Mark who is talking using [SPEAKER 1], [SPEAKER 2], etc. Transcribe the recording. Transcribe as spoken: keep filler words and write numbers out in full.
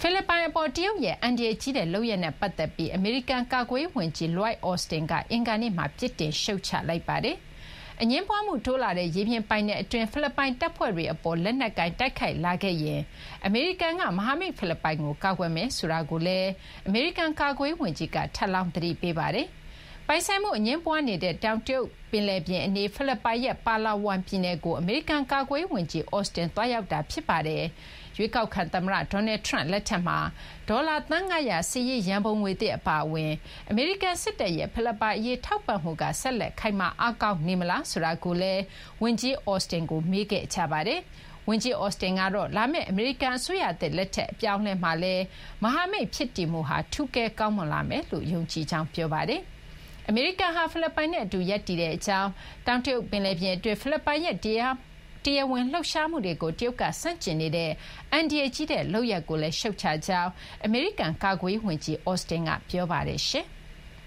[SPEAKER 1] ဖိလစ်ပိုင်အပေါ်တရုတ်ရဲ့အန်ဒီရဲ့ကြီးတဲ့လုပ်ရက်နဲ့ပတ်သက်ပြီးအမေရိကန်ကာကွယ်ရေးဝန်ကြီး Lloyd Austin ကအင်္ဂါနေ့မှာပြစ်တင်ရှုတ်ချလိုက်ပါတယ်။အငြင်းပွားမှုတိုးလာတဲ့ရေပြင်ပိုင်နက်အတွင်းဖိလစ်ပိုင်တပ်ဖွဲ့တွေအပေါ်လက်နက်ကိုင်တိုက်ခိုက်လာခဲ့ရင်အမေရိကန်ကမဟာမိတ်ဖိလစ်ပိုင်ကိုကာကွယ်မယ်ဆိုတာကိုလည်းအမေရိကန်ကာကွယ်ရေးဝန်ကြီးကထပ်လောင်းသတိပေးပါတယ်။ပိုင်ဆိုင်မှုအငြင်းပွားနေတဲ့တောင်တရုတ်ပင်လယ်ပြင်အနီးဖိလစ်ပိုင်ရဲ့ပါလာဝမ်ပြည်နယ်ကိုအမေရိကန်ကာကွယ်ရေးဝန်ကြီး Austin သွားရောက်တာဖြစ်ပါတယ်။ရွေးကောက်ခံသမ္မတ Donald Trump လက်ထက်မှာဒေါ်လာသန်း၅ရာစစ်ရေးရန်ပုံငွေသစ်အပါအဝင်အမေရိကန်စစ်တပ်ရဲ့ဖိလစ်ပိုင်အရေးထောက်ပံ့မှုကဆက်လက်ခိုင်မာအားကောင်းနေမလားဆိုတာကိုလည်းဝန်ကြီး Austin ကိုမေးခဲ့ကြပါတယ်။ဝန်ကြီး Austin ကတော့လာမယ့်အမေရိကန်အစိုးရသစ်လက်ထက်အပြောင်းအလဲမှာလည်းမဟာမိတ်ဖြစ်တည်မှုဟာထူးကဲကောင်းမွန်လာမယ်လို့ယုံကြည်ကြောင်းပြောပါတယ်။အမေရိကန်ဟာဖိလစ်ပိုင်နဲ့အတူရပ်တည်တဲ့အကြောင်းတောင်တရုတ်ပင်လယ်ပြင်အတွင်းဖိလစ်ပိုင်ရဲ့တရားတရားဝင်လှုပ်ရှားမှုတွေကိုတရုတ်ကဆန့်ကျင်နေတဲ့အန်ဒီရဲ့ကြီးတဲ့လုပ်ရက်ကိုလည်းရှုတ်ချကြောင်းအမေရိကန်ကာကွယ်ရေးဝန်ကြီး Austin ကပြောပါတယ်ရှင်။